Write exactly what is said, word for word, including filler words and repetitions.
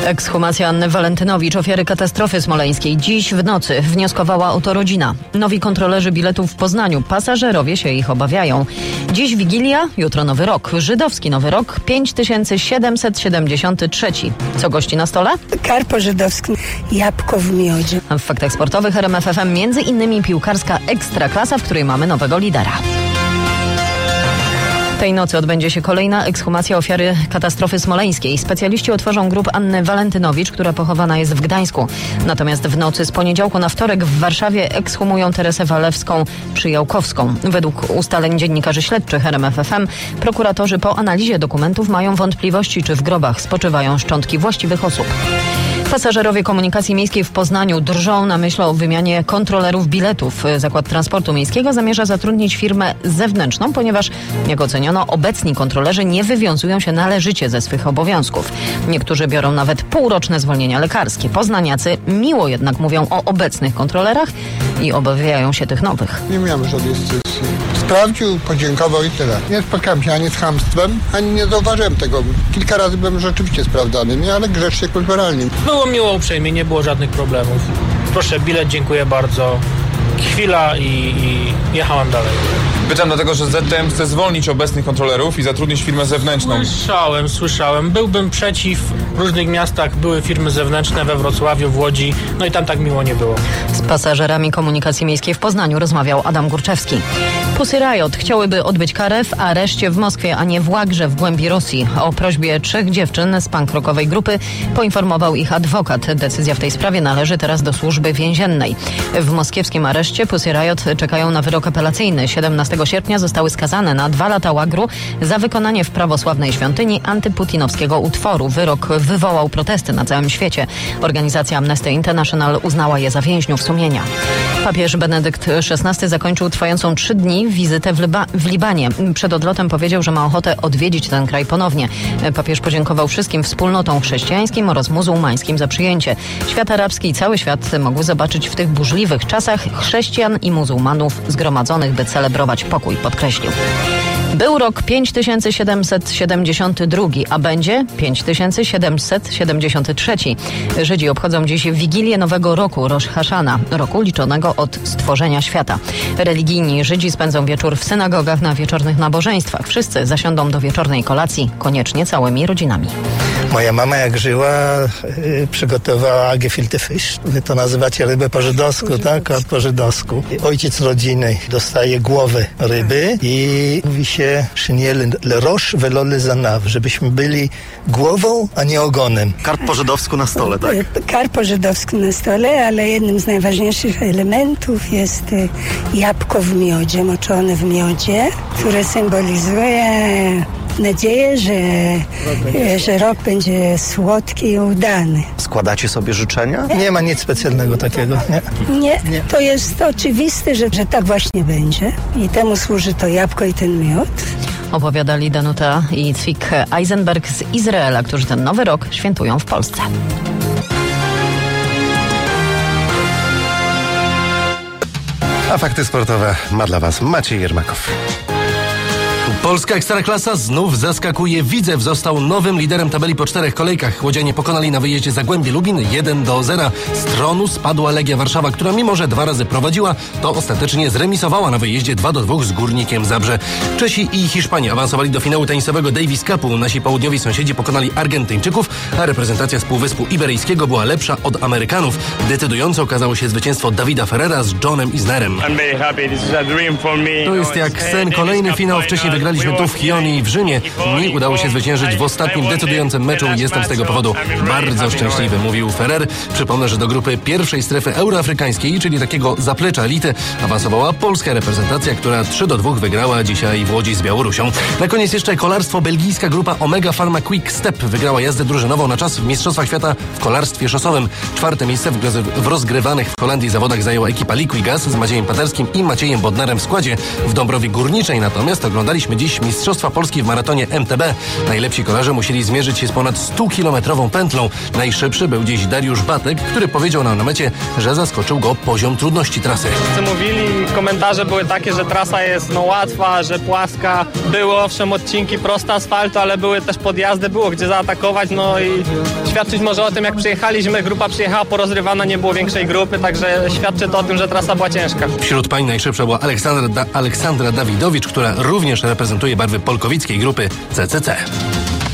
Ekshumacja Anny Walentynowicz, ofiary katastrofy smoleńskiej. Dziś w nocy wnioskowała o to rodzina. Nowi kontrolerzy biletów w Poznaniu. Pasażerowie się ich obawiają. Dziś Wigilia, jutro Nowy Rok. Żydowski Nowy Rok pięć tysięcy siedemset siedemdziesiąty trzeci. Co gości na stole? Karp żydowski, jabłko w miodzie. W faktach sportowych R M F F M między innymi piłkarska Ekstraklasa, w której mamy nowego lidera. Tej nocy odbędzie się kolejna ekshumacja ofiary katastrofy smoleńskiej. Specjaliści otworzą grób Anny Walentynowicz, która pochowana jest w Gdańsku. Natomiast w nocy z poniedziałku na wtorek w Warszawie ekshumują Teresę Walewską Przyjałkowską. Według ustaleń dziennikarzy śledczych R M F F M prokuratorzy po analizie dokumentów mają wątpliwości, czy w grobach spoczywają szczątki właściwych osób. Pasażerowie komunikacji miejskiej w Poznaniu drżą na myśl o wymianie kontrolerów biletów. Zakład Transportu Miejskiego zamierza zatrudnić firmę zewnętrzną, ponieważ, jak oceniono, obecni kontrolerzy nie wywiązują się należycie ze swych obowiązków. Niektórzy biorą nawet półroczne zwolnienia lekarskie. Poznaniacy miło jednak mówią o obecnych kontrolerach i obawiają się tych nowych. Nie miałem żadnej sesji. Sprawdził, podziękował i tyle. Nie spotkałem się ani z chamstwem, ani nie zauważyłem tego. Kilka razy byłem rzeczywiście sprawdzany, nie, ale grzecznie, kulturalnie. Było miło, uprzejmie, nie było żadnych problemów. Proszę, bilet, dziękuję bardzo. Chwila i, i jechałem dalej. Pytam dlatego, że Z T M chce zwolnić obecnych kontrolerów i zatrudnić firmę zewnętrzną. Słyszałem, słyszałem. Byłbym przeciw. W różnych miastach były firmy zewnętrzne, we Wrocławiu, w Łodzi. No i tam tak miło nie było. Z pasażerami komunikacji miejskiej w Poznaniu rozmawiał Adam Górczewski. Pussy Riot chciałyby odbyć karę w areszcie w Moskwie, a nie w łagrze w głębi Rosji. O prośbie trzech dziewczyn z punk rockowej grupy poinformował ich adwokat. Decyzja w tej sprawie należy teraz do służby więziennej. W moskiewskim areszcie Pussy Riot czekają na wyrok apelacyjny. siedemnastego sierpnia zostały skazane na dwa lata łagru za wykonanie w prawosławnej świątyni antyputinowskiego utworu. Wyrok wywołał protesty na całym świecie. Organizacja Amnesty International uznała je za więźniów sumienia. Papież Benedykt szesnasty zakończył trwającą trzy dni wizytę w, Liba- w Libanie. Przed odlotem powiedział, że ma ochotę odwiedzić ten kraj ponownie. Papież podziękował wszystkim wspólnotom chrześcijańskim oraz muzułmańskim za przyjęcie. Świat arabski i cały świat mogły zobaczyć w tych burzliwych czasach chrześcijan i muzułmanów zgromadzonych, by celebrować pokój, podkreślił. Był rok pięć tysięcy siedemset siedemdziesiąty drugi, a będzie pięć tysięcy siedemset siedemdziesiąty trzeci. Żydzi obchodzą dziś Wigilię Nowego Roku, Rosh Hashana, roku liczonego od stworzenia świata. Religijni Żydzi spędzą wieczór w synagogach na wieczornych nabożeństwach. Wszyscy zasiądą do wieczornej kolacji, koniecznie całymi rodzinami. Moja mama jak żyła, yy, przygotowała gefilte fish. Wy to nazywacie rybę po żydowsku, tak? Po żydowsku. Ojciec rodziny dostaje głowę ryby i mówi się szynie le rosh velo le zanav, żebyśmy byli głową, a nie ogonem. Karp po żydowsku na stole, tak? Karp po żydowsku na stole, ale jednym z najważniejszych elementów jest jabłko w miodzie, moczone w miodzie, które symbolizuje nadzieję, że, że rok będzie słodki i udany. Składacie sobie życzenia? Nie ma nic specjalnego takiego, nie? Nie, nie. To jest oczywiste, że, że tak właśnie będzie i temu służy to jabłko i ten miód. Opowiadali Danuta i Twik Eisenberg z Izraela, którzy ten nowy rok świętują w Polsce. A fakty sportowe ma dla Was Maciej Jermakow. Polska Ekstraklasa znów zaskakuje. Widzew został nowym liderem tabeli po czterech kolejkach. Łodzianie pokonali na wyjeździe Zagłębie Lubin jeden do zera. Z tronu spadła Legia Warszawa, która mimo że dwa razy prowadziła, to ostatecznie zremisowała na wyjeździe dwa do dwóch z Górnikiem Zabrze. Czesi i Hiszpanie awansowali do finału tenisowego Davis Cupu. Nasi południowi sąsiedzi pokonali Argentyńczyków, a reprezentacja z Półwyspu Iberyjskiego była lepsza od Amerykanów. Decydujące okazało się zwycięstwo Davida Ferrera z Johnem Isnerem. To jest jak sen, kolejny finał. Wcześniej wygraliśmy tu w Chioni i w Rzymie. Mi udało się zwyciężyć w ostatnim decydującym meczu i jestem z tego powodu bardzo szczęśliwy, mówił Ferrer. Przypomnę, że do grupy pierwszej strefy euroafrykańskiej, czyli takiego zaplecza elity, awansowała polska reprezentacja, która trzy do dwóch wygrała dzisiaj w Łodzi z Białorusią. Na koniec jeszcze kolarstwo. Belgijska grupa Omega Pharma Quick Step wygrała jazdę drużynową na czas w Mistrzostwach Świata w kolarstwie szosowym. Czwarte miejsce w, w rozgrywanych w Holandii zawodach zajęła ekipa Liquigas z Maciejem Paterskim i Maciejem Bodnarem w składzie. W Dąbrowie Górniczej natomiast oglądaliśmy dziś dziś Mistrzostwa Polski w maratonie M T B. Najlepsi kolarze musieli zmierzyć się z ponad stukilometrową pętlą. Najszybszy był dziś Dariusz Batek, który powiedział nam na mecie, że zaskoczył go poziom trudności trasy. Wszyscy mówili, komentarze były takie, że trasa jest no łatwa, że płaska. Były owszem odcinki proste asfaltu, ale były też podjazdy, było gdzie zaatakować, no i świadczyć może o tym, jak przyjechaliśmy, grupa przyjechała porozrywana, nie było większej grupy, także świadczy to o tym, że trasa była ciężka. Wśród pań najszybsza była Aleksandra, da- Aleksandra Dawidowicz, która również reprezentuje barwy polkowickiej grupy C C C.